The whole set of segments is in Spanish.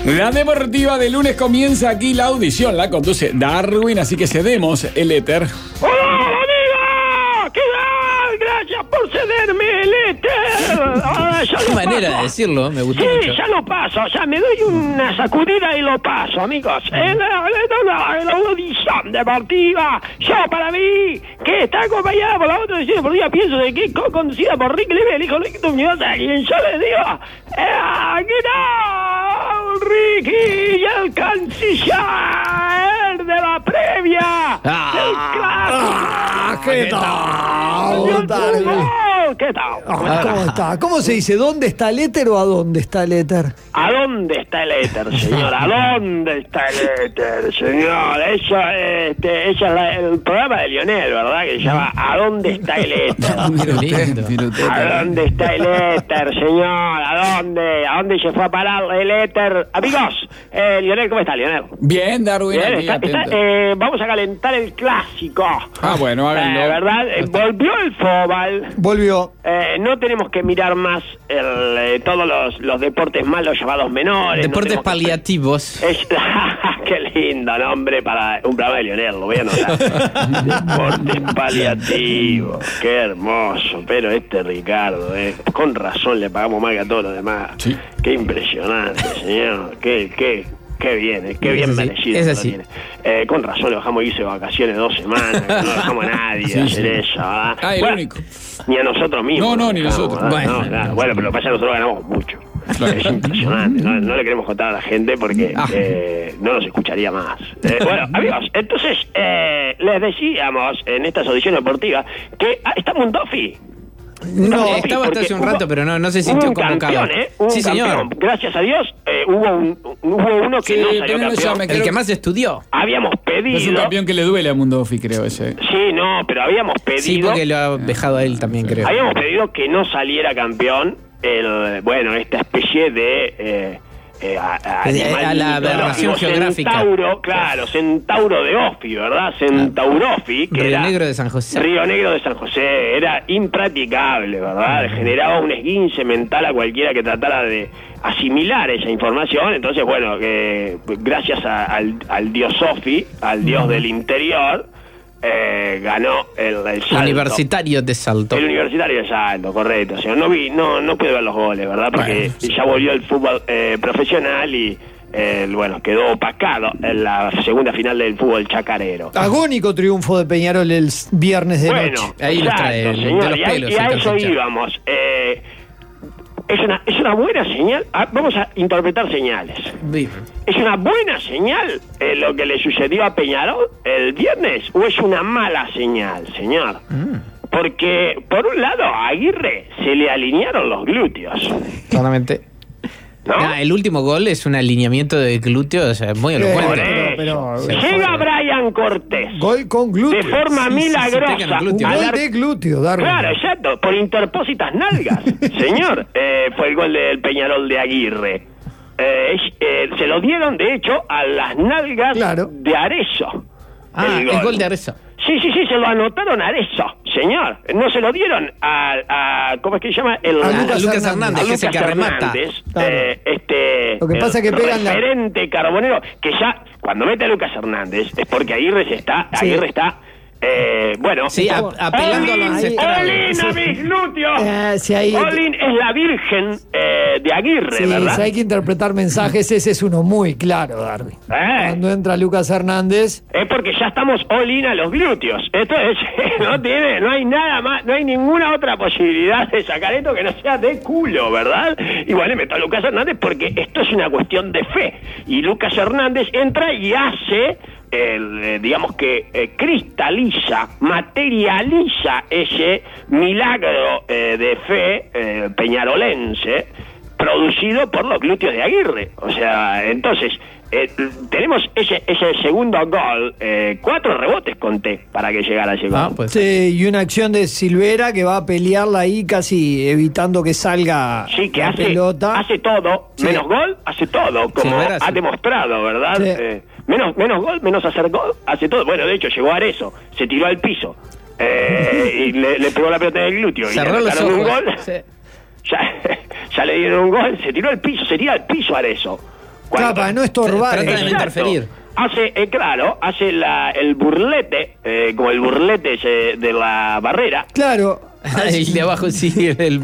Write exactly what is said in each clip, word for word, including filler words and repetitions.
La deportiva de lunes comienza aquí. La audición la conduce Darwin, así que cedemos el éter. ¡Hola, amigo! ¿Qué tal? Gracias por cederme el éter. Ahora ya Qué lo manera paso. de decirlo, me gustó Sí, mucho. ya lo paso, o sea, me doy una sacudida y lo paso, amigos. En la, en la, en la audición deportiva, yo para mí, que está acompañada por la otra audición deportiva, pienso de que es co-conducida por Ricky Leve, el hijo de Ricky Muñoz, a quien yo les digo, eh, ¿qué tal, Ricky? Y el canciller de la previa del Ah, clásico. ¿qué tal? Darwin? ¿Qué tal? Ah, ¿Cómo está? ¿Cómo se dice? ¿Dónde está el éter o a dónde está el éter? ¿A dónde está el éter, señor? ¿A dónde está el éter, señor? Eso, este, ese es la- el programa de Lionel, ¿verdad? Que se llama ¿A dónde está el éter? Qué lindo. ¿A dónde está el éter, señor? ¿A dónde? ¿A dónde se fue a parar el éter? Amigos, eh, Lionel, ¿cómo está, Lionel? Bien, Darwin, Bien, aquí está- está, atento. eh, vamos a calentar el clásico. Ah, bueno, háganlo. Eh, ¿Verdad? Eh, volvió el fútbol. Volvió. Eh, no tenemos que mirar más el, eh, todos los, los deportes malos llamados menores. Deportes no tenemos que- paliativos. Es- Qué lindo nombre para un programa de Lionel, lo voy a anotar. Deportes paliativos, qué hermoso. Pero este Ricardo, eh, con razón le pagamos más que a todos los demás. Sí. Qué impresionante, señor. Qué, qué, qué bien, eh, qué Es bien así, merecido. es que lo así. tiene. Eh, con razón le bajamos irse de vacaciones dos semanas, que no dejamos a nadie Sí, hacer sí. eso, ¿verdad? Ah, el Bueno, único. Ni a nosotros mismos. No, no, ni dejamos, nosotros. ¿verdad? Bueno. No, claro. Bueno, pero lo que pasa es que nosotros ganamos mucho. Claro. Es impresionante, no, no le queremos contar a la gente porque Ah. eh, no nos escucharía más. Eh, bueno, amigos, entonces eh, les decíamos en estas audiciones deportivas que ah, está Mundofi. No, Mundofi, estaba hasta porque hace un hubo- rato, pero no, no se hubo sintió un convocado. campeón, ¿eh? Hubo Sí, un señor. campeón. Gracias a Dios eh, hubo, un, hubo uno que Sí, no pero salió no campeón. llame, El que más estudió. Habíamos pedido... Es un campeón que le duele a Mundofi, creo ese. Sí, no, pero habíamos pedido... Sí, porque lo ha dejado a él también, creo. Habíamos pedido que no saliera campeón el, bueno, esta especie de eh, eh, a, a, Eh, animal a la aberración mitológico, geográfica. Centauro, claro, centauro de Ofi, ¿verdad? Centaurofi, que Río era Negro de San José. Río Negro de San José, era impracticable, ¿verdad? Generaba un esguince mental a cualquiera que tratara de asimilar esa información. Entonces, bueno, que gracias a- al, al dios Ofi, al dios del interior, eh, ganó el, el salto. Universitario de Salto. El Universitario de Salto, correcto. O sea, no vi, no, no pude ver los goles, ¿verdad? Porque Bueno. ya volvió el fútbol eh, profesional y eh, bueno, quedó opacado en la segunda final del fútbol chacarero. Agónico triunfo de Peñarol el s- viernes de Bueno, noche. Ahí lo exacto, trae el- de señor, los y a, pelos y a el eso cansancio. íbamos. Eh, es una, es una buena señal. Ah, vamos a interpretar señales. Bien. ¿Es una buena señal eh, lo que le sucedió a Peñarol el viernes o es una mala señal, señor? Porque, por un lado, a Aguirre se le alinearon los glúteos, Claramente. ¿no? Ah, el último gol es un alineamiento de glúteos, o sea, muy Eh, elocuente. pero- pero- Llega Brian Cortés Gol con glúteo. de forma Sí, sí, sí, milagrosa. pegan Un glúteo. al gol ar- de glúteo, Darwin. Claro, exacto, por interpósitas nalgas. Señor, eh, fue el gol del Peñarol de Aguirre. Eh, es- eh, se lo dieron, de hecho, a las nalgas Claro. de Arezzo. Ah, el gol de Arezzo. Sí, sí, sí, se lo anotaron a Arezzo, señor. No se lo dieron a, a ¿cómo es que se llama? El, A A Lucas Lucas Hernández. Hernández, a que es el Lucas que remata. Hernández, Claro. eh, este, Lo que pasa es que el pegan la- referente carbonero, que ya, cuando mete a Lucas Hernández, es porque Aguirre se está, Sí. Aguirre está, eh, bueno. Sí, a- apelando a lo All in, ancestral. all in a mis glúteos. Eh, si hay- All in es la virgen eh, de Aguirre, Sí, ¿verdad? si hay que interpretar mensajes, ese es uno muy claro, Darwin. Eh. Cuando entra Lucas Hernández, Es porque ya estamos all in a los glúteos. Esto es, no tiene, no hay nada más, no hay ninguna otra posibilidad de sacar esto que no sea de culo, ¿verdad? Y bueno, meto a Lucas Hernández porque esto es una cuestión de fe. Y Lucas Hernández entra y hace, el, eh, digamos que eh, cristaliza, materializa ese milagro eh, de fe eh, peñarolense producido por los glúteos de Aguirre. O sea, entonces, eh, tenemos ese ese segundo gol, eh, cuatro rebotes conté para que llegara ese gol. Ah, pues. sí, y una acción de Silvera que va a pelearla ahí casi evitando que salga Sí, que la hace, pelota. hace todo, Sí. menos gol, hace todo, como Silvera, ha sí. demostrado, ¿verdad? Sí. Eh, menos, menos gol, menos hacer gol, hace todo. Bueno, de hecho, llegó a Arezzo, se tiró al piso, eh, y le, le pegó la pelota en el glúteo, y le Cerró los marcaron ojos. un gol. Sí. Ya, ya le dieron un gol, se tiró al piso, se tira al piso Arezzo. Claro, para no estorbar. Trata de no Exacto. interferir. Hace, eh, claro, hace la, el burlete, eh, como el burlete ese de la barrera. Claro. El de abajo sí, el,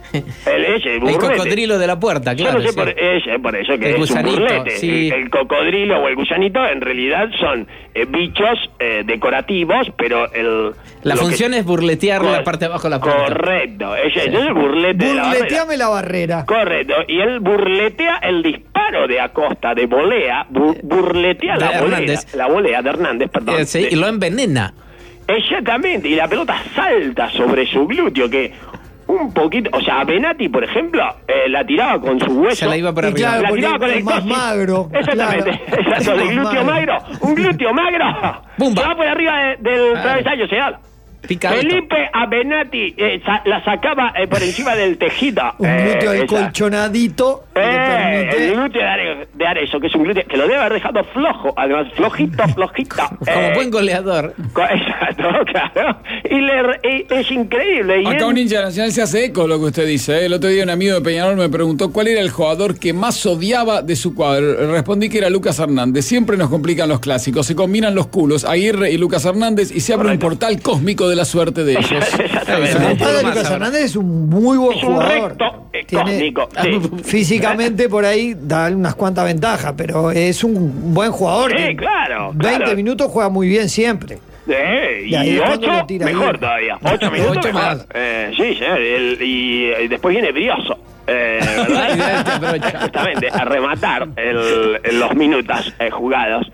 El, ese, el burlete. cocodrilo de la puerta, claro. Yo no sé sí. por, es, por eso que El es gusanito, un burlete. sí. El, el cocodrilo o el gusanito en realidad son eh, bichos eh, decorativos, pero el... La lo función que- es burletear Cor- la parte de abajo de la puerta. Correcto, ese, ese es el burlete de la barrera. Burleteame la barrera. Correcto, y él burletea el disparo de Acosta, de volea, bu- burletea De la volea, Hernández. la volea de Hernández, perdón. Eh, sí, De- y lo envenena. Exactamente, y la pelota salta sobre su glúteo, que un poquito, o sea, Benatti, por ejemplo, eh, la tiraba con su hueso. Se la iba por Y arriba. claro, La porque tiraba con es el más coxis. magro, Exactamente, claro. exacto, Es de más glúteo magro. magro. Un glúteo magro. Bumba. Se va por arriba de- del Claro. travesaño, se da. Pica alto. Felipe a Benatti eh, sa- la sacaba eh, por encima del tejito. Un eh, glúteo esa. acolchonadito que le Eh, el permite. glúteo de, Are- de Arezzo, que es un glúteo que lo debe haber dejado flojo, además, flojito, flojito. Como Eh, buen goleador. co- Exacto, claro. Y, le, y es increíble. Y Acá él- un hincha nacional se hace eco lo que usted dice. ¿eh? El otro día un amigo de Peñarol me preguntó cuál era el jugador que más odiaba de su cuadro. Respondí que era Lucas Hernández. Siempre nos complican los clásicos. Se combinan los culos, Aguirre y Lucas Hernández, y se abre Correcto. un portal cósmico de la suerte de ellos. Exactamente. Eso, El padre de más Lucas ahora. Hernández es un muy buen Es un jugador. recto eh, Tiene- cósmico. Sí. Físicamente por ahí da unas cuantas ventajas, pero es un buen jugador. Sí, que claro, veinte claro. minutos juega muy bien siempre. Eh, Y ahí y cuando ocho, lo tira mejor bien. todavía. Ocho minutos Ocho mejor. más. Eh, sí, señor. El- y, y después viene Brioso. Eh, Ideal que ¿verdad? aprovecha. Justamente, a rematar el- el- los minutos eh, jugados.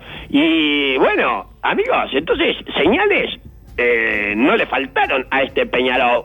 Y bueno, amigos, entonces, señales eh, no le faltaron a este Peñarol.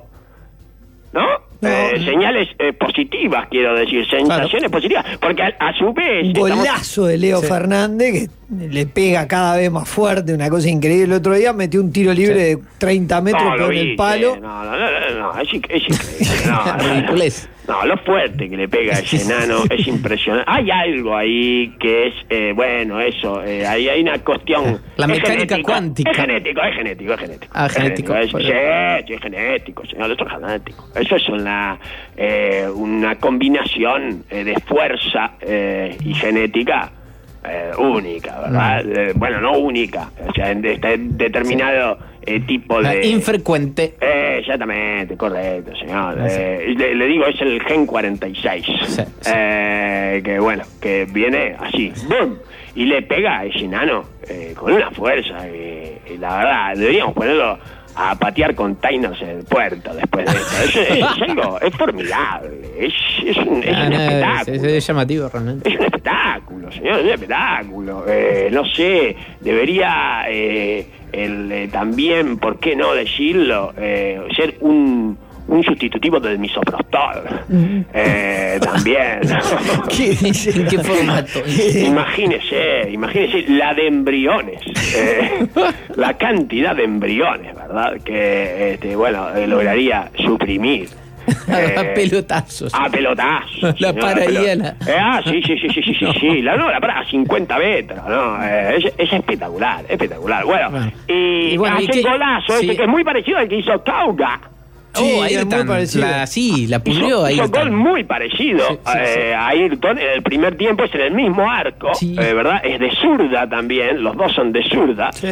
¿No? No. Eh, señales eh, positivas, quiero decir, sensaciones positivas. Porque a, a su vez. Un estamos- golazo de Leo Sí. Fernández que le pega cada vez más fuerte, una cosa increíble. El otro día metió un tiro libre de treinta metros No, lo con el vi, palo. sí. No, no, no, no, no, es, inc- es increíble. No, no, Ridiculez. no, lo fuerte que le pega a ese enano es impresionante. Hay algo ahí que es, eh, bueno, eso, eh, ahí hay una cuestión. La es mecánica genético, cuántica. Es genético, es genético, es genético. Ah, Es genético, es- por sí, sí, es genético, señor, eso es genético. Eso es una, eh, una combinación eh, de fuerza eh, y genética. Eh, única, ¿verdad? Eh, bueno, no única, o sea, en- está en determinado eh, tipo La de... infrecuente. Eh, exactamente, correcto, señor. Ah, sí. Eh, le, le digo, es el gen cuarenta y seis. Sí, sí. Eh, que bueno, que viene así, ¡bum! Y le pega a ese enano eh, con una fuerza. eh, y la verdad, deberíamos ponerlo a patear containers en el puerto después de esto. Es, es, es algo, es formidable. Es, es un, es Ah, un no, es, espectáculo. es- es llamativo realmente. Es un espectáculo, señor, es un espectáculo. Eh, no sé, debería eh, el, eh, también, ¿por qué no decirlo? Eh, ser un, un sustitutivo del misoprostol. Eh, también. ¿Qué dice? ¿En qué formato? Imagínese, imagínese la de embriones, eh, la cantidad de embriones, ¿verdad? Que, este, bueno, eh, lograría suprimir. A Eh, pelotazos. A pelotazos. La señor, para a pelot- ahí a la- Eh, ah, sí, sí, sí, sí, sí, sí, No. sí. La, no, la para a cincuenta metros, ¿no? Eh, es, es espectacular, espectacular. Bueno, Bueno. y, Y bueno, ¿y hace qué? el golazo Sí. ese que es muy parecido al que hizo Tauga. Oh, Sí, es muy Ayrton. parecido. La, sí, la pulió Hizo, ahí. hizo gol muy parecido Sí, sí, eh, sí. a Ayrton en el primer tiempo, es en el mismo arco, Sí. eh, ¿verdad? Es de zurda también, los dos son de zurda. Sí.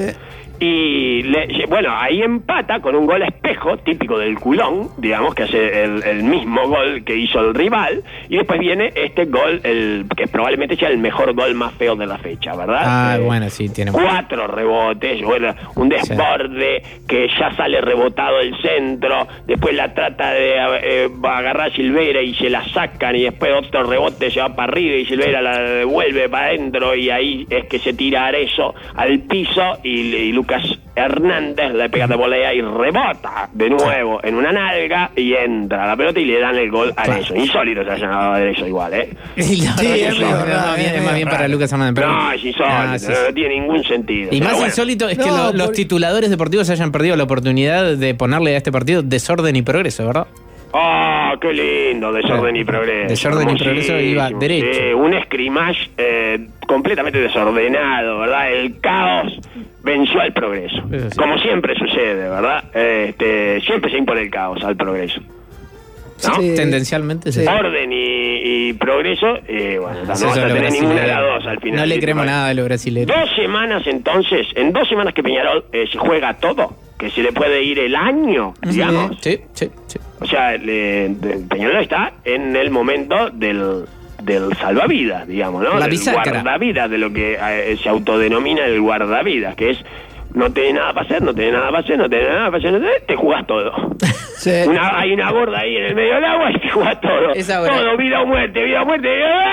Y le- bueno, ahí empata con un gol espejo, típico del culón, digamos, que hace el, el mismo gol que hizo el rival, y después viene este gol, el que probablemente sea el mejor gol más feo de la fecha, ¿verdad? Ah, Eh, bueno, sí, tiene. Cuatro rebotes, bueno, un desborde que ya sale rebotado el centro, después la trata de eh, agarrar Silveira y se la sacan, y después otro rebote se va para arriba y Silveira la devuelve para adentro, y ahí es que se tira Arezzo al piso y, y Lucas Hernández le pega de volea y rebota de nuevo en una nalga y entra la pelota y le dan el gol a Arezzo. Insólito se ha llamado Arezzo igual, ¿eh? Sí, la Sí, verdad que es sí, medio no, raro, más bien- es es más bien medio para Lucas Hernández. pero- No, es insólito, Ah, sí, no, sí. no tiene ningún sentido. Y Pero más bueno. insólito es que No, lo- los por- tituladores deportivos hayan perdido la oportunidad de ponerle a este partido desorden y progreso, ¿verdad? ¡Oh, qué lindo! Desorden y progreso. Desorden y progreso iba Hermosísimo, derecho. sí, un scrimmage eh, completamente desordenado, ¿verdad? El caos venció al progreso. Eso sí. Como siempre sucede, ¿verdad? Eh, Este, siempre se impone el caos al progreso. ¿no? Sí. Tendencialmente, sí. Orden y, y progreso, eh, bueno, no Eso vas es a lo tener ninguna de las brasilero. dos al final. No le ¿sí? creemos nada a los brasileños. Dos semanas entonces, en dos semanas que Peñarol eh, se juega todo, que se le puede ir el año, digamos. Sí, sí, sí. O sea, le, de- Peñarol está en el momento del, del salvavidas, digamos, ¿no? La Del bisácara. guardavidas, de lo que eh, se autodenomina el guardavidas, que es no tenés nada para hacer, no tenés nada para hacer, no tenés nada para hacer, no tenés, te jugás todo. Sí. Una, hay una gorda ahí en el medio del agua y te jugás todo. Esa hora. Todo, vida o muerte, vida o muerte.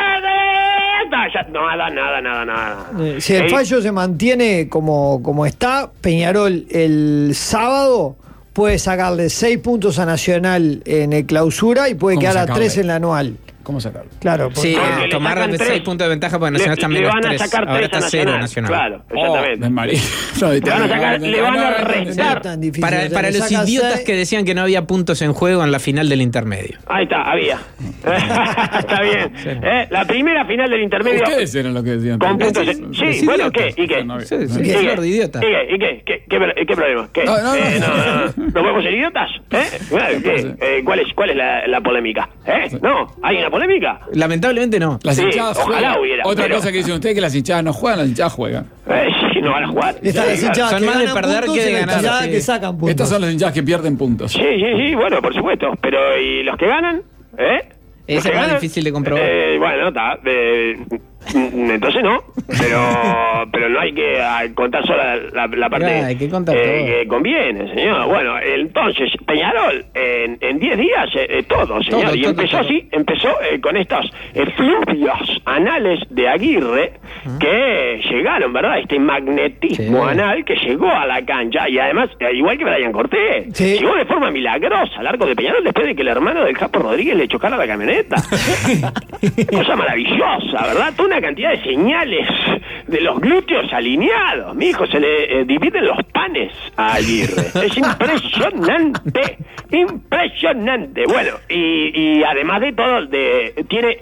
Ya, nada, nada, nada, nada. Eh, Si el Eh, fallo se mantiene como, como está, Peñarol el sábado puede sacarle seis puntos a Nacional en el clausura y puede ¿Cómo quedar a sacarle? tres en la anual. ¿Cómo sacarlo? Claro, porque- Sí, Porque le tomar sacan seis tres. puntos de ventaja porque Nacional le, también le los van a tres. sacar Ahora tres a está cero Nacional. Nacional. Claro, exactamente. Oh, María. No, Le van a sacar- le van a no restar. es tan difícil. Para, O sea, para le los saca idiotas seis- que decían que no había puntos en juego en la final del intermedio. Ahí está, había. Está bien. Eh, La primera final del intermedio. Ustedes eran los que decían. Con puntos. Sí, Sí, los bueno, idiotas. ¿qué? ¿Y qué? No, no, Sí, no, sí, no. ¿Y es qué? gordo, idiota. ¿Y qué? ¿Y qué? ¿Qué, qué, pro- qué problema? ¿Qué? No, no, no. Eh, no, no, no. ¿No podemos ser idiotas? ¿Eh? ¿Qué? Eh, ¿Cuál es, cuál es la, la polémica? ¿Eh? ¿No? ¿Hay una polémica? Lamentablemente no. Las Sí, hinchadas ojalá juegan. hubiera, Otra pero- cosa que dicen ustedes es que las hinchadas no juegan, las hinchadas juegan. Eh, sí, no van a jugar. Están las Sí, hinchadas Son que más de ganan perder puntos que de y las ganar, hinchadas sí. que sacan puntos. Estas son las hinchadas que pierden puntos. Sí, sí, sí, bueno, por supuesto. Pero, ¿y los que ganan? ¿Eh? ¿Los Ese que es más ganan? difícil de comprobar. Eh, bueno, está. eh, mm, entonces no. Pero pero no hay que ah, contar solo la, la, la parte Mirá, hay que contar eh, todo. que conviene, señor. Bueno, entonces, Peñarol, en en diez días, eh, eh, todo, señor. Todo, y todo, empezó todo. así, empezó eh, con estos eh, fluvios anales de Aguirre que llegaron, ¿verdad? Este magnetismo Sí. anal que llegó a la cancha y además, eh, igual que Brian Cortés, Sí. llegó de forma milagrosa al arco de Peñarol después de que el hermano del Capo Rodríguez le chocara la camioneta. Cosa maravillosa, ¿verdad? Toda una cantidad de señales de los glúteos alineados. Mi hijo, se le eh, dividen los panes a Aguirre. Es impresionante, impresionante. Bueno, y, y además de todo, de, tiene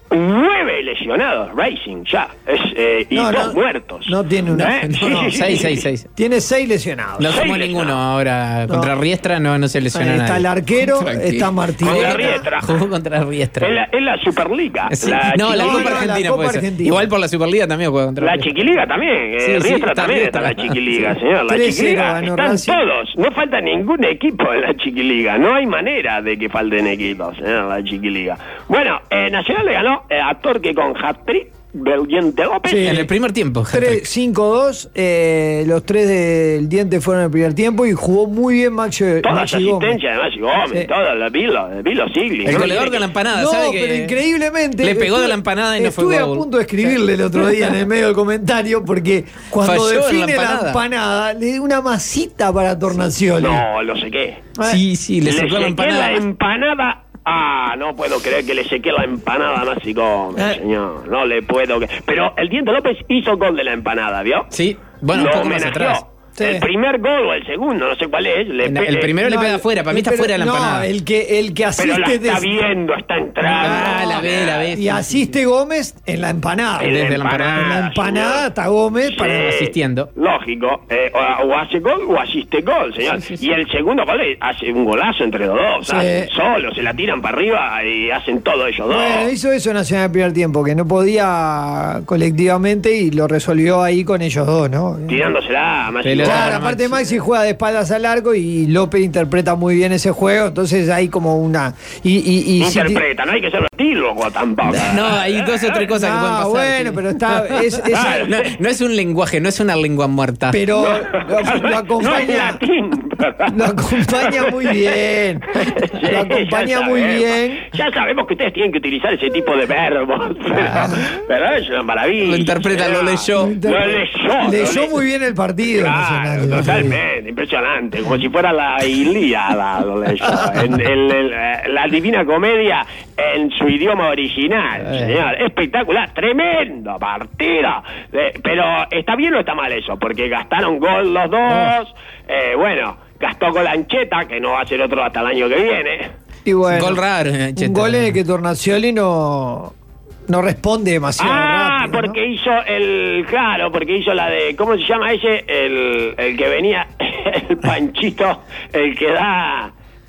nueve lesionados, Racing, ya. Es, eh, y No, dos no, muertos. no tiene una- ¿Eh? no, Sí, no, sí, sí, seis, sí, seis, sí. seis. Tiene seis lesionados. No Seis sumó lesionados. ninguno ahora. Contra No. Riestra no, no se lesionó Está el nadie. arquero, Contra está quién? Martínez. Contra Riestra. Jugó contra Riestra. Es la, es la Superliga. Sí. La No, la chiquiliga- Copa no, la Argentina Copa puede ser. Argentina. Igual por la Superliga también juega contra La Riestra. chiquiliga también, eh, Sí, sí, Riestra está también está Riestra. la chiquiliga, Sí. señor. La tres cero chiquiliga ganó están Racing. todos, no falta ningún equipo en la chiquiliga, no hay manera de que falten equipos en la chiquiliga. Bueno, eh, Nacional le ganó eh, a Torque con hat-trick del Diente López. Sí. En el primer tiempo. tres cinco dos, eh, los tres del Diente fueron en el primer tiempo y jugó muy bien Maxi, Todas las Maxi Gómez. asistencias de Maxi Gómez, Sí. todas las Vilo, Vilo Sigli. El ¿no? goleador de la empanada, No, ¿sabe que pero increíblemente. le pegó estuve- de la empanada y no fue Estuve a gol? punto de escribirle el otro día en el medio del comentario porque cuando Falló en la define la empanada. empanada, le dio una masita para Tornacioli. No, lo sé qué. Sí, sí, le Le sacó la sequé empanada. la empanada. Ah, no puedo creer que le sequé la empanada a Maxi Gómez, Eh. señor. No le puedo creer. Pero el Diente López hizo gol de la empanada, ¿vio? Sí, bueno, un Lo poco más homenajeó. atrás. Sí. El primer gol o el segundo, no sé cuál es. Le En- pe- el primero le No, pega afuera, para mí está pero- fuera de la no, empanada. el que, el que Pero la asiste está des- viendo, está entrando. Ah, la ve, la ve. y asiste Gómez en la empanada. En Desde la empanada. En la empanada señor. está Gómez para Sí, asistiendo. Lógico. Eh, o, o hace gol o asiste gol, señor. Sí, sí, sí. Y el segundo gol eh, hace un golazo entre los dos. Sí. Hacen solo, se la tiran para arriba y hacen todo ellos dos. Bueno, hizo eso Nacional en el primer tiempo, que no podía colectivamente y lo resolvió ahí con ellos dos, ¿no? Tirándosela a Maxi Pelota. Gómez. Claro, aparte Maxi juega de espaldas al arco y López interpreta muy bien ese juego, entonces hay como una... Y, y, y si ti- Interpreta, no hay que ser vestílogo tampoco. No, hay dos o tres cosas que pueden No, pasar. bueno, sí. pero está... Es, es- Claro. No, no es un lenguaje, no es una lengua muerta. pero lo, lo No es acompaña... latín. Lo acompaña muy bien. Sí, Lo acompaña ya muy sabemos. bien. Ya sabemos que ustedes tienen que utilizar ese tipo de verbos. Pero, pero es una maravilla. Lo interpreta, lo leyó. Lo leyó. lo Leyó leyó. muy bien el partido. Claro, Nacional. totalmente, impresionante, como si fuera la Ilíada, lo leyó. En, en- en- eh, la Divina Comedia en su idioma original, Eh. señor. Espectacular, tremendo partido. Eh, pero ¿está bien o está mal eso? Porque gastaron gol los dos. Eh, bueno, gastó Colancheta, que no va a ser otro hasta el año que viene. Y bueno, Gol raro, eh, un Cheta. gol en el que Tornacioli no, no responde demasiado Ah, rápido, ¿no? porque hizo el... Claro, porque hizo la de... ¿Cómo se llama ese? El, el que venía, el Panchito, el que da...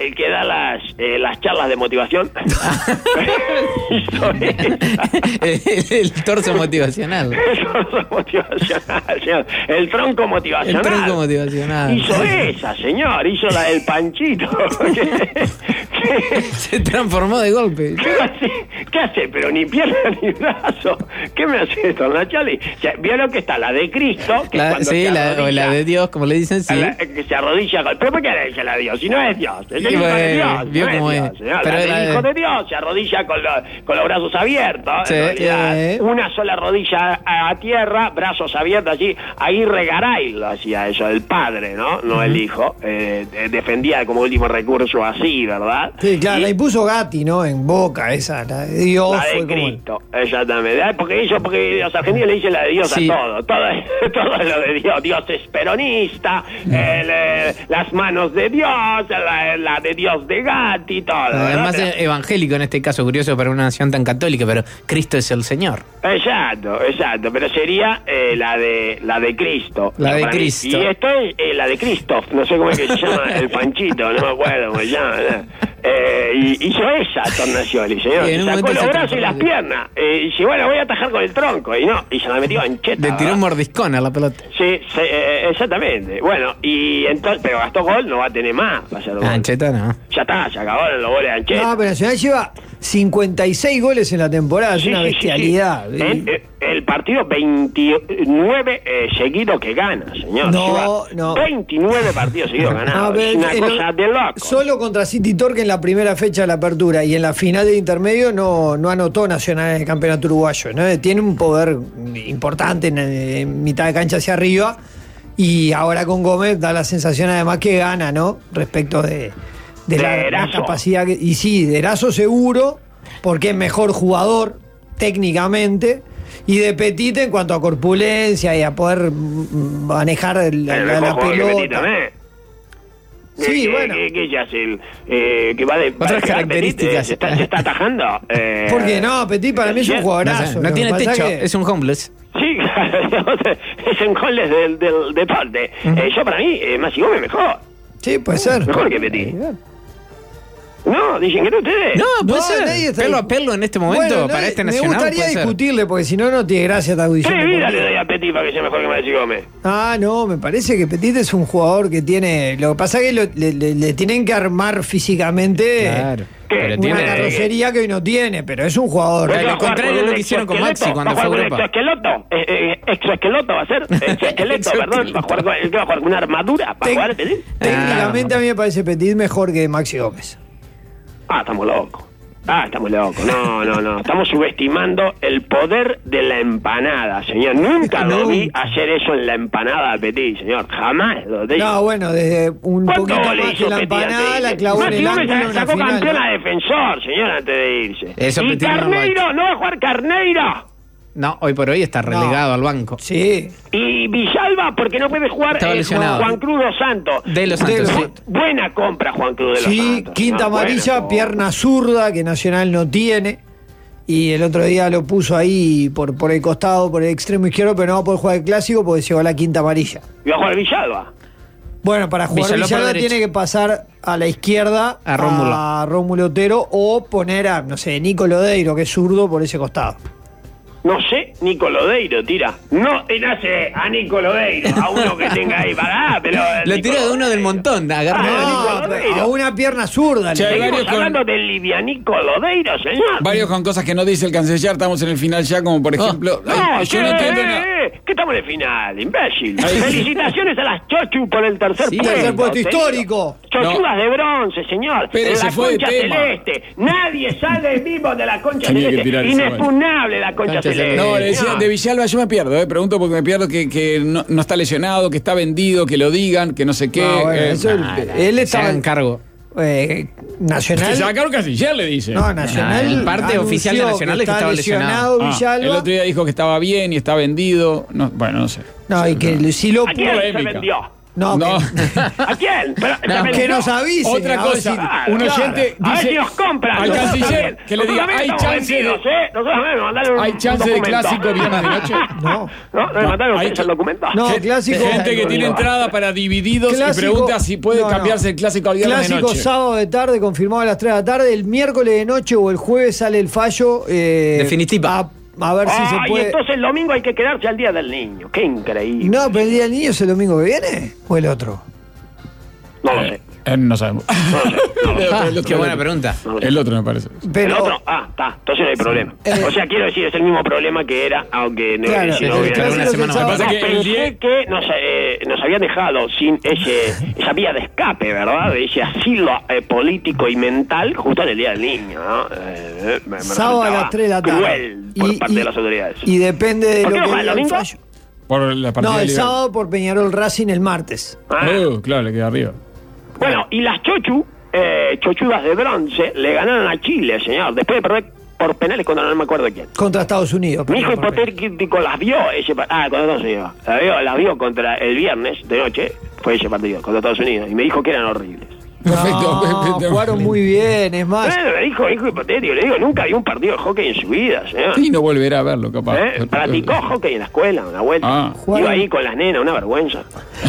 el que da las, eh, las charlas de motivación. Hizo el, el torso motivacional. El torso motivacional, señor. El tronco motivacional. El tronco motivacional. Hizo esa, señor. Hizo la del Panchito. Se transformó de golpe. ¿Qué hace? ¿Qué hace? Pero ni pierna ni brazo. ¿Qué me hace esto, la Charlie? O sea, vio lo que está, la de Cristo. Que La, cuando sí, se la, arrodilla, o la de Dios, como le dicen, sí. la- que se arrodilla. con- ¿Pero por qué le dice la de Dios? Si no es Dios. Es el Y hijo de bueno, Dios. vio no cómo es es. Dios, señor. Pero La la del de- hijo de Dios se arrodilla con, lo- con los brazos abiertos. Sí. En realidad, Sí. una sola rodilla a, a tierra, brazos abiertos allí. Aguirre Garay lo hacía eso, el padre, ¿no? No el hijo. Eh, eh, defendía como último recurso así, ¿verdad? Sí, claro, Y- la impuso Gatti, ¿no? En Boca, esa, la de Dios. La de fue como- Cristo, exactamente. Ah, Porque ellos, porque los argentinos le dicen la de Dios Sí. a todo. Todo, todo es lo de Dios. Dios es peronista, el, eh, las manos de Dios, la, la de Dios de Gatti, todo. Además, ¿verdad? es evangélico en este caso, curioso para una nación tan católica, pero Cristo es el Señor. Exacto, exacto, pero sería eh, la de la de Cristo. La de Para mí. Cristo. Y esto es eh, la de Christoph, no sé cómo es que se llama el Panchito, no me acuerdo cómo se llama. ¿no? Eh, y hizo esa Tornacioli, señor. Y en Se un sacó momento los se brazos y las transformó. piernas. Eh, y dice, bueno, voy a atajar con el tronco. Y no, y se la metió en cheta. Le tiró ¿verdad? un mordiscón a la pelota. Sí, sí, eh, exactamente. Bueno, y entonces, pero gastó gol, no va a tener más para hacer gol. Ah, Ancheta no. Ya está, se acabaron los goles de Ancheta. No, pero Nacional lleva cincuenta y seis goles en la temporada, es Sí, una sí, sí, bestialidad. sí. El, el- el partido veintinueve eh, seguidos que gana, señor. No, Lleva no. veintinueve partidos seguidos No, ganados. pero es una en cosa lo- de loco. Solo contra City Torque en la primera fecha de la apertura y en la final de intermedio no, no anotó Nacional en el campeonato uruguayo, ¿no? Tiene un poder importante en, en mitad de cancha hacia arriba y ahora con Gómez da la sensación además que gana, ¿no? Respecto de, de De la, la Erazo. capacidad que, y sí, de Erazo seguro, porque es mejor jugador técnicamente. Y de Petit en cuanto a corpulencia y a poder mm, manejar el- la, El la- mejor la jugador que Petit pelota. también. Sí, ¿Qué- bueno. ¿Qué, qué, qué hace el, eh, que va de, va Otras de pegar características. Petit, eh, ¿Se está, se está atajando? Eh, ¿Por qué no? Petit para mí es un ¿sí? No, jugadorazo. sé, Lo no que tiene pasa techo, que- es un homeless. Sí, es en goles del, del deporte. Eh, yo para mí, eh, Maxi Gómez mejor. Sí, puede ser. Mejor que Petit. No, dicen que no ustedes. No, puede No, ser. nadie está Pelo a discu- pelo en este momento, Bueno, para nadie- este me nacional. gustaría puede ser. discutirle, porque si no, no tiene gracia esta audición. Tres vidas le deportiva. doy a Petit para que sea mejor que Maxi Gómez. Ah, no, me parece que Petit es un jugador que tiene. Lo que pasa es que lo- le, le- le tienen que armar físicamente Claro. ¿Qué? Pero una tiene. carrocería que hoy no tiene, pero es un jugador. Bueno, ¿Va a lo jugar contrario con es lo un que hicieron con exoesqueleto? Maxi cuando ¿Va a fue a jugar Europa. con exoesqueleto? Eh, eh, exoesqueleto va a ser. Exoesqueleto, perdón. Va a jugar con, ¿qué va a jugar con una armadura para Tec- jugar Petit? Técnicamente a mí me parece Petit mejor que Maxi Gómez. Ah, estamos locos. Ah, estamos locos. No, no, no. Estamos subestimando el poder de la empanada, señor. Nunca lo vi hacer eso en la empanada, Petit, señor. Jamás lo vi. No, bueno, desde un ¿Cuántos poquito goles más hizo que la Petit antes de empanada la irse? clavó en Maxi el Gómez ángulo en una sacó final, campeón ¿no? a defensor, señor, antes de irse. Eso y Petit no lo ha Carneiro, no va a jugar Carneiro. No, hoy por hoy está relegado al banco. Sí. Y Villalba, porque no puede jugar Estaba eh, lesionado. Juan Cruz dos Santos. De los De Santos, los sí. Santos. Buena compra, Juan Cruz de los Sí, Santos. quinta Ah, buena amarilla, compra. pierna zurda, que Nacional no tiene. Y el otro día lo puso ahí por, por el costado, por el extremo izquierdo, pero no va a poder jugar el clásico porque llegó a la quinta amarilla. Y va a jugar Villalba. Bueno, para jugar Villalba por Villalba derecha. tiene que pasar a la izquierda A Rómulo. a Rómulo Otero o poner a, no sé, Nico Lodeiro, que es zurdo, por ese costado. No sé, Nico Lodeiro tira. No, y no sé, a Nico Lodeiro, a uno que tenga ahí para. Pero Lo Nico tira de uno del Lodeiro. montón, agarra. Ah, Nico No, Lodeiro. a una pierna zurda. Che, le- hay Seguimos varios con- hablando del livianico Lodeiro, señor. Varios con cosas que no dice el canciller, estamos en el final ya, como por ejemplo. No, ay, yo ¿qué? no entiendo nada. Eh, ¿Qué estamos en el final, imbécil? Ay, sí. Felicitaciones a las Chochu por el tercer Sí, puesto. tercer puesto señor. histórico. Chochudas de bronce, señor. Pero En se la fue de concha tema. celeste. Nadie sale vivo de la concha Tenía que celeste. tirar eso, Inexpugnable la concha, Concha celeste. celeste. No, le decía, señor. de Villalba yo me pierdo, eh, pregunto porque me pierdo que, que no, no está lesionado, que está vendido, que lo digan, que no sé qué. No, bueno, eh, eso- Nah, nah, él se estaba hagan cargo. eh, Nacional. se sacaron canciller, le dice. No, Nacional. Ah, el parte anunció oficial de Nacional es que está estaba lesionado. Ah, Villalba. el otro día dijo que estaba bien y está vendido. No, bueno, no sé. No, y que si lo ¿A quién se polémica. vendió? No, No. que- ¿A quién? Pero, No, pero que no. nos avisen. Otra a ver cosa, si- un Claro. oyente A ver dice si nos compran. al Nosotros canciller también. que le diga, Nosotros hay también chance de, estamos vendidos, ¿eh? Nosotros también me mandaron un- hay un chance de documento. clásico viernes de noche. No. No, no me mandaron hay ustedes que- el documento. No, Gente- clásico. Gente que tiene entrada para divididos Clásico- y pregunta si puede no, no. cambiarse el clásico al viernes de Clásico noche. sábado de tarde, confirmado a las tres de la tarde. El miércoles de noche o el jueves sale el fallo. Eh, Definitiva. A, a ver si Ah, se y puede. entonces el domingo hay que quedarse al Día del Niño. Qué increíble. No, pero el día del niño es el domingo que viene o el otro. No lo sé. Eh, no sabemos. No lo sé. Ah, El otro- qué buena pregunta. No lo sé. El otro me parece. Pero el otro, ah, está, entonces no hay problema. Eh, o sea, quiero decir, es el mismo problema que era, aunque no, Claro, si sí, no sí, hubiera- claro, una clásico semana es el más. Pasa sábado. que el Pensé día- que nos, eh, nos habían dejado sin ese, esa vía de escape, ¿verdad? De ese asilo eh, político y mental justo en el Día del Niño, ¿no? Eh, me, me sábado a resultaba las tres de la tarde. cruel por Y- parte y- de las autoridades. Y depende de ¿Por lo qué no que va el diga el domingo? fallo. Por la partida No, el libre. sábado por Peñarol Racing el martes. Ah. Oh, claro, le queda arriba. Bueno, y las Chochu, eh, chochudas de bronce, le ganaron a Chile, señor, después de perder por penales contra no me acuerdo quién. Contra Estados Unidos. Mi hijo perdón, por hipotético las vio ese pa- ah, contra Estados Unidos. Las vio, las vio contra el viernes de noche, fue ese partido, contra Estados Unidos, y me dijo que eran horribles. Perfecto. No, perfecto. jugaron muy bien, es más. Bueno, me dijo, hijo hipotético, le digo, nunca vi un partido de hockey en su vida, señor. Y no volverá a verlo, capaz. ¿Eh? Practicó hockey en la escuela, una vuelta. Ah. Iba ahí con las nenas, una vergüenza.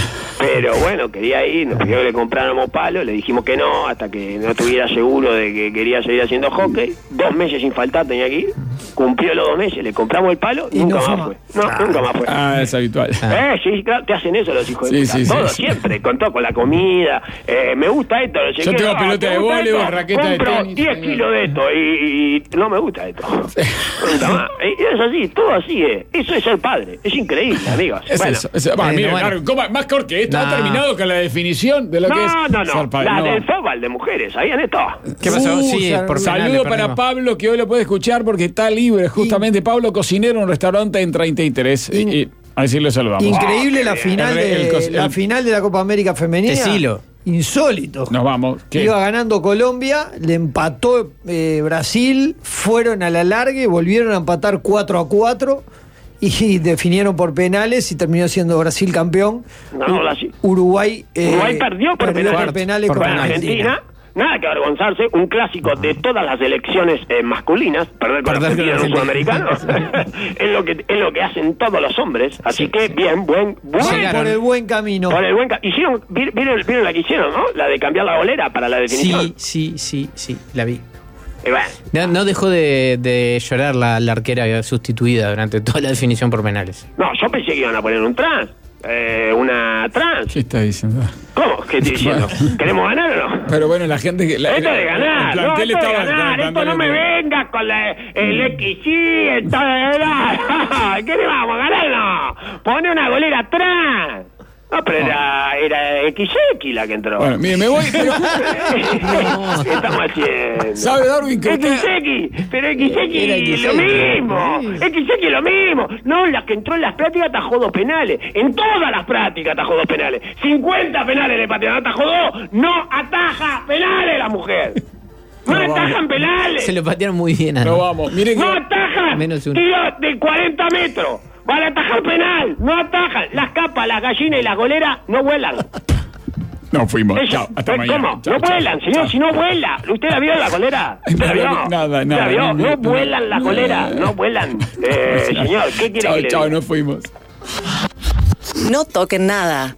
Pero bueno, quería ir, nos pidió que le compráramos palo, le dijimos que no, hasta que no estuviera seguro de que quería seguir haciendo hockey. Dos meses sin faltar tenía que ir. Cumplió los dos meses, le compramos el palo, Y nunca no fue más más. fue. No, nunca más fue. Ah, es habitual. Eh, sí, claro, te hacen eso los hijos Sí, de puta. sí, sí, todo, sí. siempre, con todo, con la comida. Eh, me gusta esto, no sé Yo qué. tengo Ah, pelota ¿te de gusta vóley, esto? raqueta de Compro tenis. diez kilos de esto y, y no me gusta esto. Nunca más. Y es así, todo así es. Eso es ser padre. Es increíble, amigos. Es Bueno. eso. es- va, Bueno, mire, bueno. claro, ¿cómo- más corto que esto. Ha No. terminado con la definición de lo que es. No, no, ser no. padre. La No. del fútbol de mujeres, ¿sabían esto? ¿Qué pasó? Uh, Sí, sal- por penales Saludo para perdimos. Pablo, que hoy lo puede escuchar porque está libre, justamente. Pablo, cocinero en un restaurante en treinta y tres. In- y, y a decir le saludamos. Increíble Ah, la qué final bien. El- de el cos- la el- final de la Copa América femenina. Decilo. Insólito. Nos vamos. ¿Qué? Iba ganando Colombia, le empató eh, Brasil, fueron a la larga y volvieron a empatar cuatro a cuatro y definieron por penales y terminó siendo Brasil campeón. Ganó la- Uruguay, eh, Uruguay perdió por penales. penales Por con Con penales. Argentina. Nada que avergonzarse, un clásico de todas las elecciones eh, masculinas, perder con Perder Argentina en con un sudamericano, es lo que es lo que hacen todos los hombres, así que bien, buen, buen Llegaron. por el buen camino. por el buen ca- hicieron, vi- vieron, vieron la que hicieron, ¿no? La de cambiar la golera para la definición. Sí, sí, sí, sí, la vi. Y bueno, No, no dejó de, de llorar la, la arquera sustituida durante toda la definición por penales. no, yo pensé que iban a poner un trans, eh, una trans. ¿Qué está diciendo? ¿Cómo? ¿Qué estoy diciendo? ¿Queremos ganar o no? Pero bueno, la gente que. La, Esto de ganar, el no, plantel esto de estaba- ganar, el esto no plantel me estaba- venga con la, el X I, esto de ganar. ¿Qué le vamos a ganar? No, pone una golera atrás. No, pero era, era X X la que entró. Bueno, mire, me voy. pero- ¿Qué estamos haciendo? ¿Sabe, Darwin, que usted- X X, pero X Era X X lo X. mismo. X X lo mismo. No, la que entró en las prácticas atajó dos penales. En todas las prácticas atajó dos penales. cincuenta penales le patearon, atajó dos. No ataja penales la mujer. No, No, atajan vamos. penales. Se lo patearon muy bien a No vamos, miren que. No atajan. Menos uno. Tiro de cuarenta metros. Van a atajar penal. No atajan. Las capas, las gallinas y las goleras no vuelan. No fuimos. Eso. Chao, hasta Eh, mañana. ¿Cómo? Chao, no chao. vuelan, señor, Chao. si no vuela. ¿Usted la vio la golera? ¿Usted la vio? Nada, nada, ¿Usted nada, la vio? no, No no, vuelan las no. goleras, no vuelan. Eh, señor, ¿qué quiere Chao, que le chao, diga? no fuimos. No toquen nada.